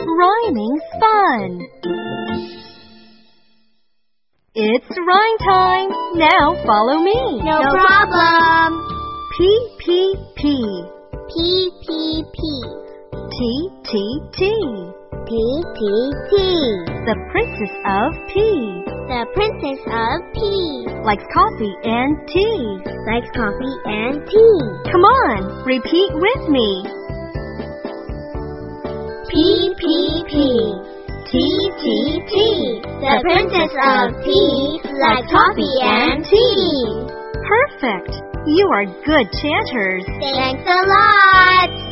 Rhyming's fun. It's rhyme time. Now follow me. No problem. P, P, P. P, P, P. T, T, T. T, T, T. The Princess of P. The Princess of P. Likes coffee and tea. Likes coffee and tea. Come on, repeat with me. P, P, P. T, T, T. The Princess of P likes coffee and tea. Perfect. You are good chanters. Thanks a lot.